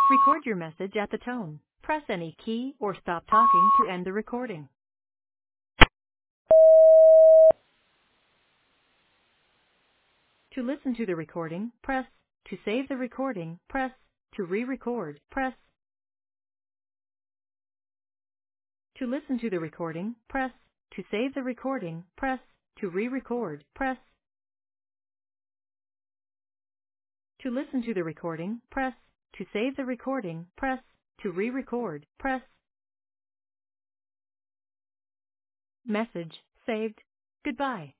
Record your message at the tone. Press any key or stop talking to end the recording. To listen to the recording, press. To save the recording, press. To re-record, press. To listen to the recording, press. To save the recording, press. To re-record, press. To listen to the recording, press. To save the recording, press. To re-record, press. Message saved. Goodbye.